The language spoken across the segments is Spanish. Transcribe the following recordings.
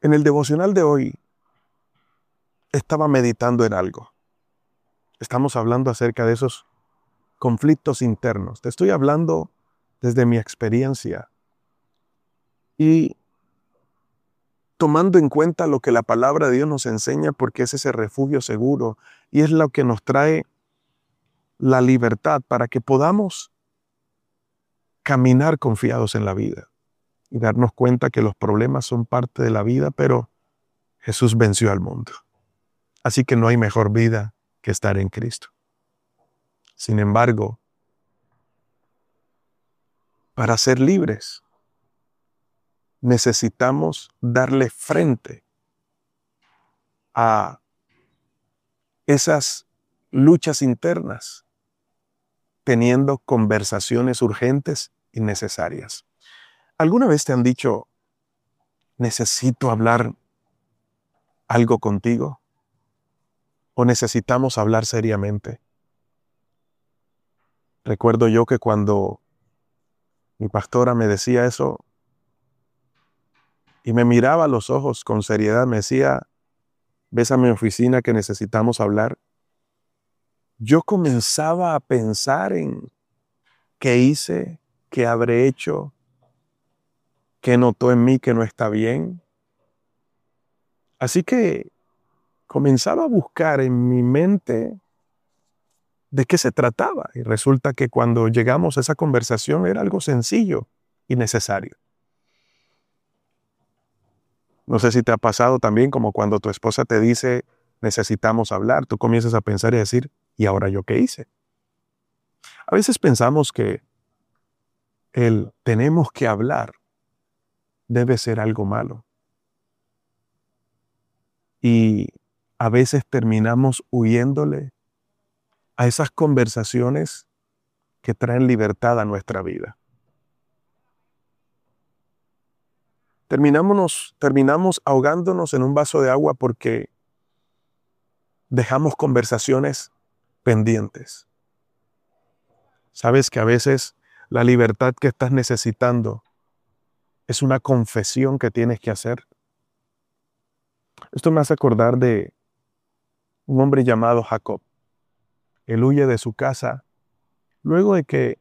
En el devocional de hoy estaba meditando en algo. Estamos hablando acerca de esos conflictos internos. Te estoy hablando desde mi experiencia y tomando en cuenta lo que la palabra de Dios nos enseña, porque es ese refugio seguro y es lo que nos trae la libertad para que podamos caminar confiados en la vida y darnos cuenta que los problemas son parte de la vida, pero Jesús venció al mundo. Así que no hay mejor vida que estar en Cristo. Sin embargo, para ser libres, necesitamos darle frente a esas luchas internas, teniendo conversaciones urgentes y necesarias. ¿Alguna vez te han dicho, necesito hablar algo contigo? ¿O necesitamos hablar seriamente? Recuerdo yo que cuando mi pastora me decía eso y me miraba a los ojos con seriedad, me decía, ves a mi oficina que necesitamos hablar. Yo comenzaba a pensar en qué hice, qué habré hecho, qué notó en mí que no está bien. Así que comenzaba a buscar en mi mente de qué se trataba. Y resulta que cuando llegamos a esa conversación era algo sencillo y necesario. No sé si te ha pasado también como cuando tu esposa te dice, necesitamos hablar, tú comienzas a pensar y a decir, ¿y ahora yo qué hice? A veces pensamos que el tenemos que hablar debe ser algo malo. Y a veces terminamos huyéndole a esas conversaciones que traen libertad a nuestra vida. Terminamos ahogándonos en un vaso de agua porque dejamos conversaciones pendientes. Sabes que a veces la libertad que estás necesitando es una confesión que tienes que hacer. Esto me hace acordar de un hombre llamado Jacob. Él huye de su casa luego de que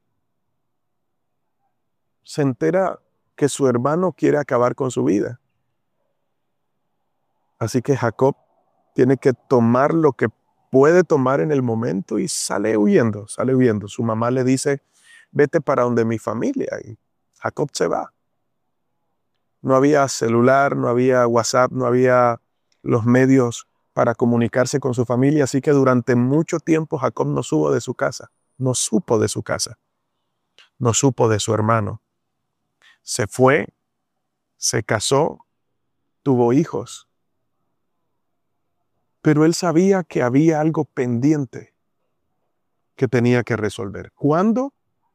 se entera que su hermano quiere acabar con su vida. Así que Jacob tiene que tomar lo que puede tomar en el momento y sale huyendo, sale huyendo. Su mamá le dice, vete para donde mi familia. Y Jacob se va. No había celular, no había WhatsApp, no había los medios para comunicarse con su familia. Así que durante mucho tiempo Jacob no supo de su casa, no supo de su casa, no supo de su hermano. Se fue, se casó, tuvo hijos. Pero él sabía que había algo pendiente que tenía que resolver. ¿Cuándo?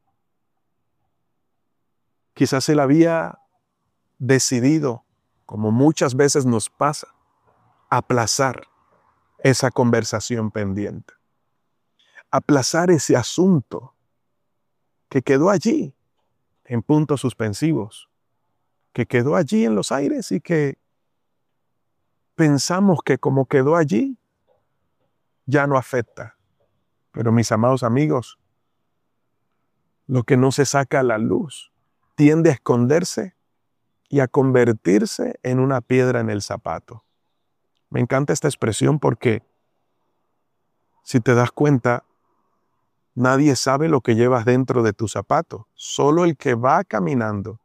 Quizás él había decidido, como muchas veces nos pasa, aplazar esa conversación pendiente. Aplazar ese asunto que quedó allí en puntos suspensivos, que quedó allí en los aires y que pensamos que como quedó allí, ya no afecta. Pero mis amados amigos, lo que no se saca a la luz tiende a esconderse y a convertirse en una piedra en el zapato. Me encanta esta expresión porque, si te das cuenta, nadie sabe lo que llevas dentro de tu zapato. Solo el que va caminando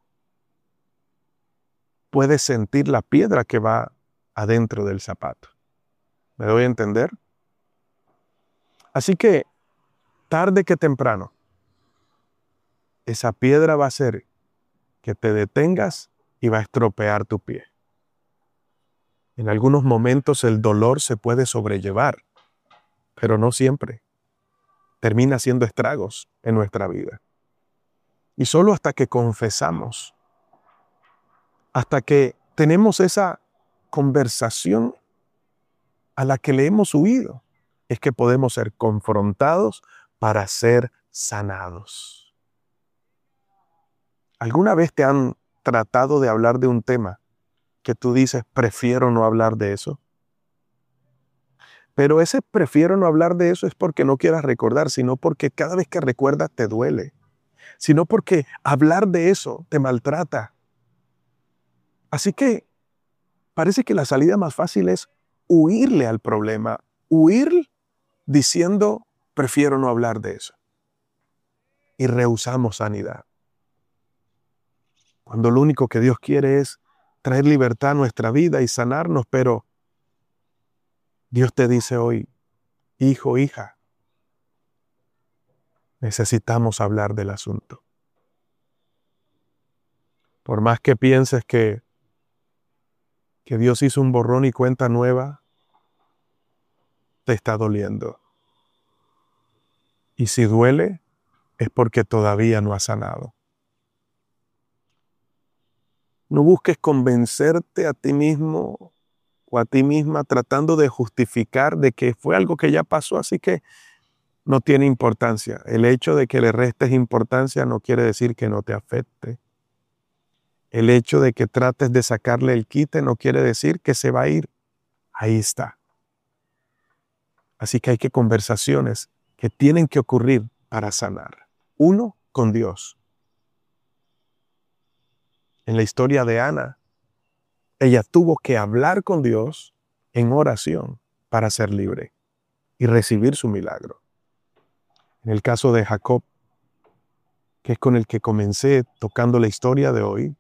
puede sentir la piedra que va adentro del zapato. ¿Me doy a entender? Así que, tarde que temprano, esa piedra va a hacer que te detengas y va a estropear tu pie. En algunos momentos el dolor se puede sobrellevar, pero no siempre. Termina haciendo estragos en nuestra vida. Y solo hasta que confesamos, hasta que tenemos esa conversación a la que le hemos huido, es que podemos ser confrontados para ser sanados. ¿Alguna vez te han tratado de hablar de un tema que tú dices, prefiero no hablar de eso? Pero ese prefiero no hablar de eso es porque no quieras recordar, sino porque cada vez que recuerdas te duele, sino porque hablar de eso te maltrata. Así que parece que la salida más fácil es huirle al problema, huir diciendo, prefiero no hablar de eso. Y rehusamos sanidad. Cuando lo único que Dios quiere es traer libertad a nuestra vida y sanarnos, pero Dios te dice hoy, hijo, hija, necesitamos hablar del asunto. Por más que pienses que Dios hizo un borrón y cuenta nueva, te está doliendo. Y si duele, es porque todavía no has sanado. No busques convencerte a ti mismo o a ti misma tratando de justificar de que fue algo que ya pasó, así que no tiene importancia. El hecho de que le restes importancia no quiere decir que no te afecte. El hecho de que trates de sacarle el quite no quiere decir que se va a ir. Ahí está. Así que hay conversaciones que tienen que ocurrir para sanar. Uno, con Dios. En la historia de Ana, ella tuvo que hablar con Dios en oración para ser libre y recibir su milagro. En el caso de Jacob, que es con el que comencé tocando la historia de hoy,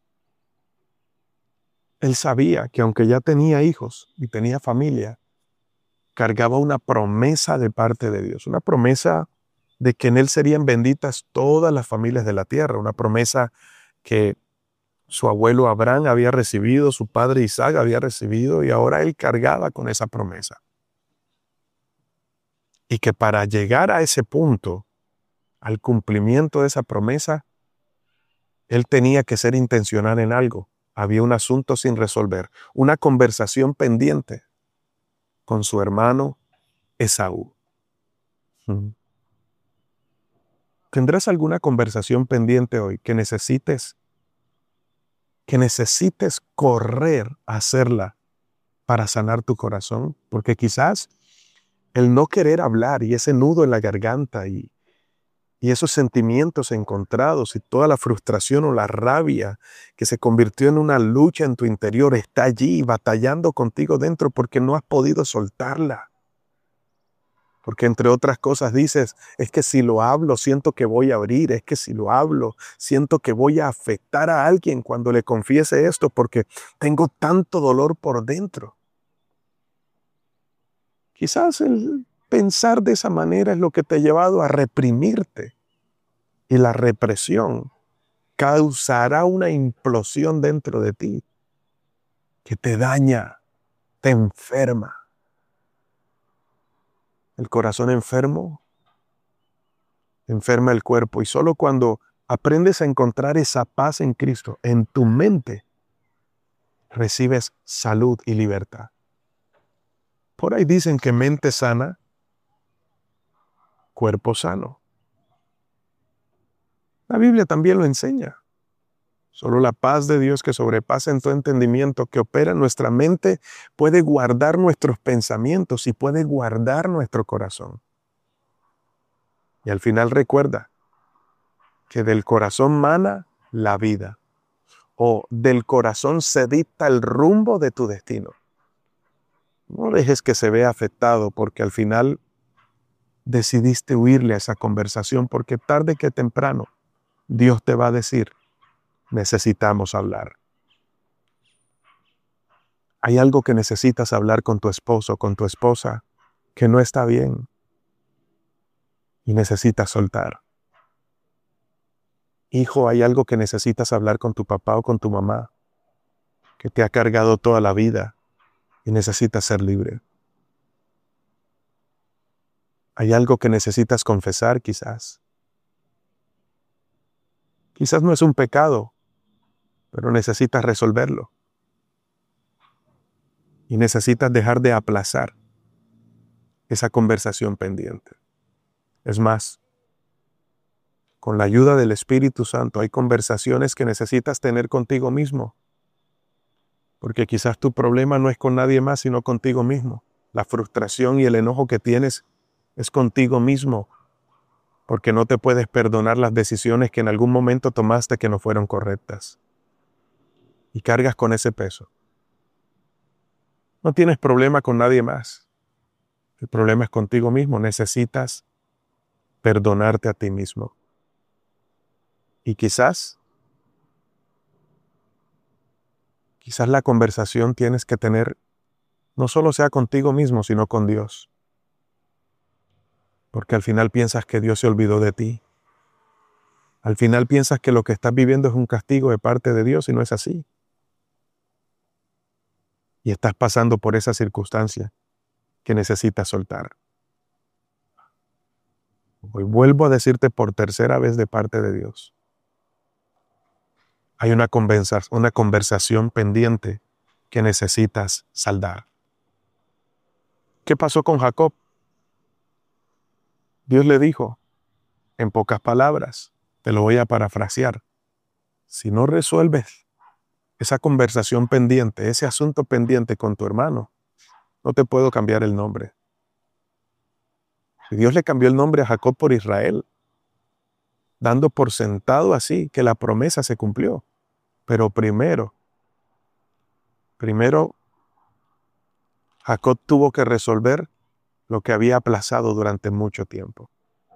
él sabía que aunque ya tenía hijos y tenía familia, cargaba una promesa de parte de Dios, una promesa de que en él serían benditas todas las familias de la tierra, una promesa que su abuelo Abraham había recibido, su padre Isaac había recibido, y ahora él cargaba con esa promesa. Y que para llegar a ese punto, al cumplimiento de esa promesa, él tenía que ser intencional en algo. Había un asunto sin resolver, una conversación pendiente con su hermano Esaú. ¿Tendrás alguna conversación pendiente hoy que necesites correr a hacerla para sanar tu corazón? Porque quizás el no querer hablar y ese nudo en la garganta y esos sentimientos encontrados y toda la frustración o la rabia que se convirtió en una lucha en tu interior está allí batallando contigo dentro porque no has podido soltarla. Porque entre otras cosas dices, es que si lo hablo siento que voy a abrir, es que si lo hablo siento que voy a afectar a alguien cuando le confiese esto porque tengo tanto dolor por dentro. Quizás el pensar de esa manera es lo que te ha llevado a reprimirte. Y la represión causará una implosión dentro de ti que te daña, te enferma. El corazón enfermo enferma el cuerpo, y solo cuando aprendes a encontrar esa paz en Cristo, en tu mente, recibes salud y libertad. Por ahí dicen que mente sana, cuerpo sano. La Biblia también lo enseña. Solo la paz de Dios que sobrepasa en todo entendimiento, que opera en nuestra mente, puede guardar nuestros pensamientos y puede guardar nuestro corazón. Y al final recuerda que del corazón mana la vida, o del corazón se dicta el rumbo de tu destino. No dejes que se vea afectado porque al final decidiste huirle a esa conversación, porque tarde que temprano Dios te va a decir, necesitamos hablar. Hay algo que necesitas hablar con tu esposo, con tu esposa, que no está bien y necesitas soltar. Hijo, hay algo que necesitas hablar con tu papá o con tu mamá, que te ha cargado toda la vida y necesitas ser libre. Hay algo que necesitas confesar quizás. Quizás no es un pecado, pero necesitas resolverlo. Y necesitas dejar de aplazar esa conversación pendiente. Es más, con la ayuda del Espíritu Santo hay conversaciones que necesitas tener contigo mismo. Porque quizás tu problema no es con nadie más, sino contigo mismo. La frustración y el enojo que tienes es contigo mismo, porque no te puedes perdonar las decisiones que en algún momento tomaste que no fueron correctas. Y cargas con ese peso. No tienes problema con nadie más. El problema es contigo mismo. Necesitas perdonarte a ti mismo. Y quizás la conversación tienes que tener no solo sea contigo mismo, sino con Dios. Porque al final piensas que Dios se olvidó de ti. Al final piensas que lo que estás viviendo es un castigo de parte de Dios y no es así. Y estás pasando por esa circunstancia que necesitas soltar. Hoy vuelvo a decirte por tercera vez de parte de Dios. Hay una conversación pendiente que necesitas saldar. ¿Qué pasó con Jacob? Dios le dijo, en pocas palabras, te lo voy a parafrasear. Si no resuelves esa conversación pendiente, ese asunto pendiente con tu hermano, no te puedo cambiar el nombre. Y Dios le cambió el nombre a Jacob por Israel, dando por sentado así que la promesa se cumplió. Pero primero, Jacob tuvo que resolver lo que había aplazado durante mucho tiempo.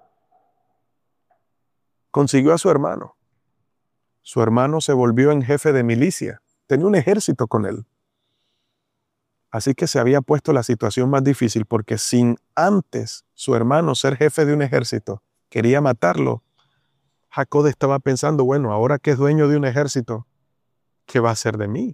Consiguió a su hermano. Su hermano se volvió en jefe de milicia. Tenía un ejército con él. Así que se había puesto la situación más difícil porque sin antes su hermano ser jefe de un ejército, quería matarlo. Jacob estaba pensando, bueno, ahora que es dueño de un ejército, ¿qué va a hacer de mí?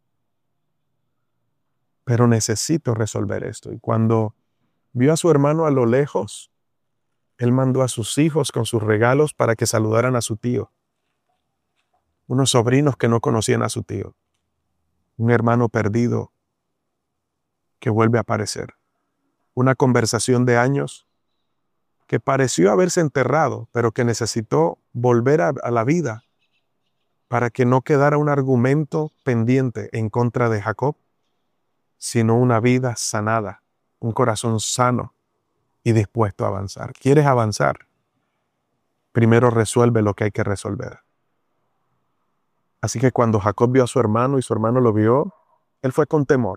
Pero necesito resolver esto. Y cuando vio a su hermano a lo lejos, él mandó a sus hijos con sus regalos para que saludaran a su tío. Unos sobrinos que no conocían a su tío. Un hermano perdido que vuelve a aparecer. Una conversación de años que pareció haberse enterrado, pero que necesitó volver a la vida para que no quedara un argumento pendiente en contra de Jacob, sino una vida sanada, un corazón sano y dispuesto a avanzar. ¿Quieres avanzar? Primero resuelve lo que hay que resolver. Así que cuando Jacob vio a su hermano y su hermano lo vio, él fue con temor.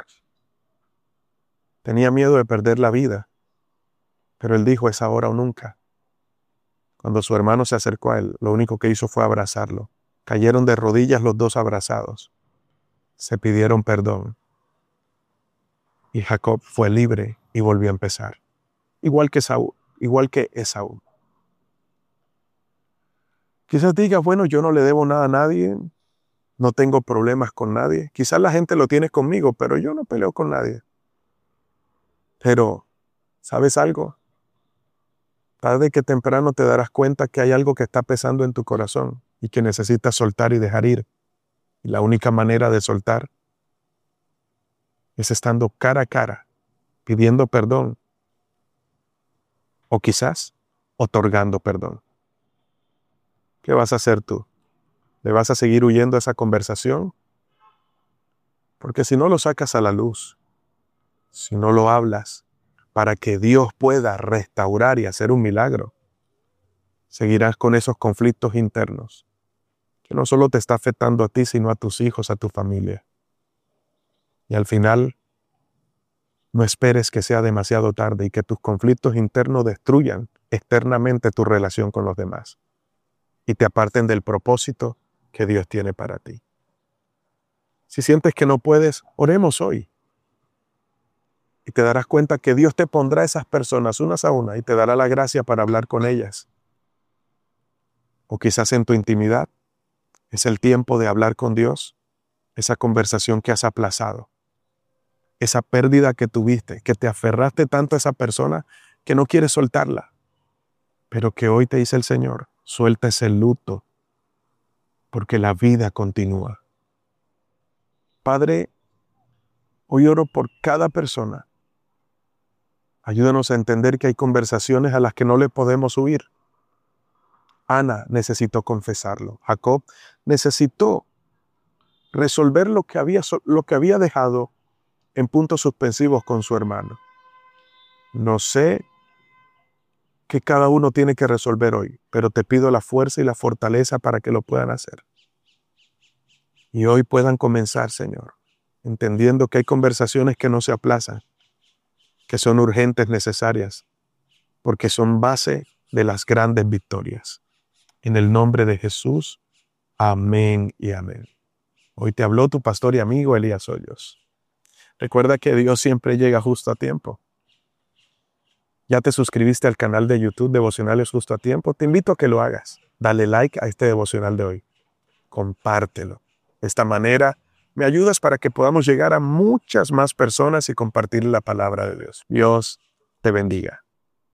Tenía miedo de perder la vida, pero él dijo, es ahora o nunca. Cuando su hermano se acercó a él, lo único que hizo fue abrazarlo. Cayeron de rodillas los dos abrazados. Se pidieron perdón. Y Jacob fue libre y volvió a empezar. Igual que Esaú. Quizás digas, bueno, yo no le debo nada a nadie, no tengo problemas con nadie. Quizás la gente lo tiene conmigo, pero yo no peleo con nadie. Pero, ¿sabes algo? Tarde que temprano te darás cuenta que hay algo que está pesando en tu corazón y que necesitas soltar y dejar ir. Y la única manera de soltar es estando cara a cara, pidiendo perdón o quizás otorgando perdón. ¿Qué vas a hacer tú? ¿Le vas a seguir huyendo a esa conversación? Porque si no lo sacas a la luz, si no lo hablas para que Dios pueda restaurar y hacer un milagro, seguirás con esos conflictos internos que no solo te está afectando a ti, sino a tus hijos, a tu familia. Y al final, no esperes que sea demasiado tarde y que tus conflictos internos destruyan externamente tu relación con los demás y te aparten del propósito que Dios tiene para ti. Si sientes que no puedes, oremos hoy. Y te darás cuenta que Dios te pondrá esas personas unas a una y te dará la gracia para hablar con ellas. O quizás en tu intimidad es el tiempo de hablar con Dios, esa conversación que has aplazado, esa pérdida que tuviste, que te aferraste tanto a esa persona que no quieres soltarla, pero que hoy te dice el Señor, suelta ese luto, porque la vida continúa. Padre, hoy oro por cada persona. Ayúdanos a entender que hay conversaciones a las que no le podemos huir. Ana necesitó confesarlo. Jacob necesitó resolver lo que había dejado en puntos suspensivos con su hermano. No sé qué cada uno tiene que resolver hoy, pero te pido la fuerza y la fortaleza para que lo puedan hacer. Y hoy puedan comenzar, Señor, entendiendo que hay conversaciones que no se aplazan, que son urgentes, necesarias, porque son base de las grandes victorias. En el nombre de Jesús, amén y amén. Hoy te habló tu pastor y amigo Elías Hoyos. Recuerda que Dios siempre llega justo a tiempo. ¿Ya te suscribiste al canal de YouTube Devocionales Justo a Tiempo? Te invito a que lo hagas. Dale like a este devocional de hoy. Compártelo. De esta manera me ayudas para que podamos llegar a muchas más personas y compartir la palabra de Dios. Dios te bendiga.